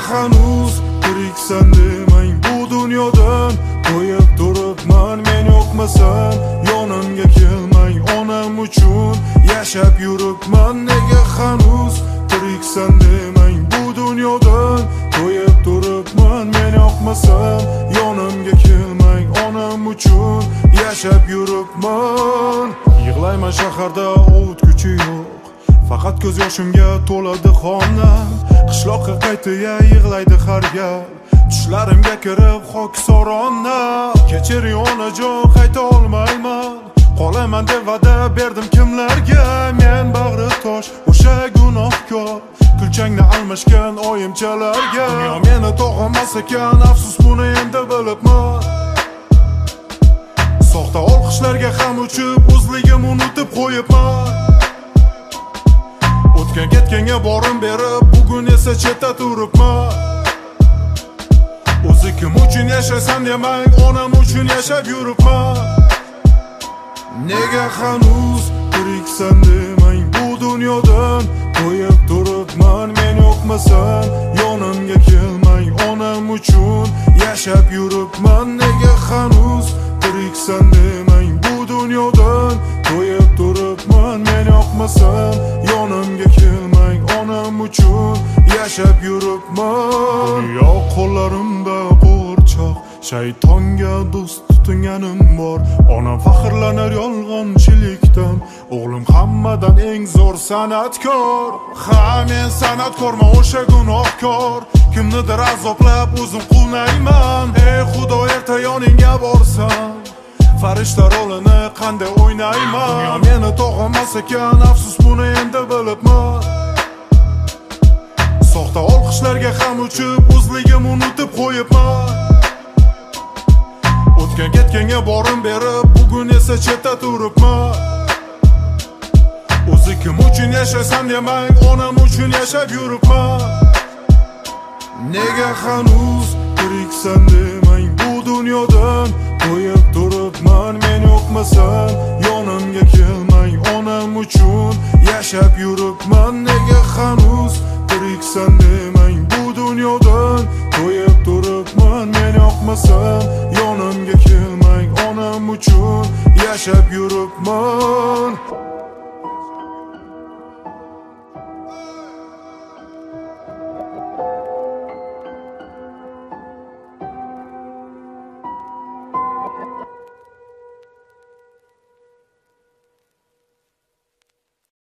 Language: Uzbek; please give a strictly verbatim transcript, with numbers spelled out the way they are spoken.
hanuz tiriksan demang bu dunyodan qo'yib turibman men yo'qmasam yonimga kelmang onam uchun yashab yuribman nega hanuz tiriksan demang bu dunyodan qo'yib turibman men yo'qmasam yonimga kelmang onam uchun yashab yuribman yig'layman shaharda ovutguchi yo'q faqat ko'z yoshimga to'ladi xonam qishloqqa qaytiya yig'laydi har gal tushlarimga kirib xokisorona kechiring onajon qayta olmayman qolaman deb va'da berdim kimlarga men bag'ri tosh o'sha gunohkor kulchangni almashgan oyimchalarga dunyo meni tog'amas ekan afsus buni endi bilibman soxta olqishlarga ham uchib o'zligim unutib qo'yibman o'tgan ketganga borim berib bugun esa chetda turibman o'zi kim uchun yashaysan demang onam uchun yashab yuribman nega hanuz tiriksan demang bu dunyodan qo'yib turibman men yo'qmasam yonimga kelmang onam uchun yashab yuribman nega hanuz tiriksan demang bu dunyodan qo'yib turibman men yo'qmasam yonimga kelmang onam uchun yashab yuribman dunyo qo'llarimda qo'rchoq shaytonga do'st tutinganim bor onam faxrlanar yolg'onchilikdan o'g'lim hammadan eng zo'r san'atkor ha men san'atkorman o'sha gunohkor kimnidir azoblab o'zim quvnayman ey xudo erta yoningga borsam farishta rolini qanday o'ynayman dunyo meni tog'amas ekan afsus buni endi bilibman soxta olqishlarga ham uchib o'zligim unutib qo'yibman o'tgan ketganga borim berib bugun esa chetda turibman o'zi kim uchun yashaysan demang onam uchun yashab yuribman nega hanuz tiriksan demang bu dunyodan qo'yib turibman men yo'qmasam yonimga kelmang onam uchun yashab yuribman nega hanuz tiriksan demang bu dunyodan qo'yib turibman men yo'qmasam yonimga kelmang onam uchun yashab yuribman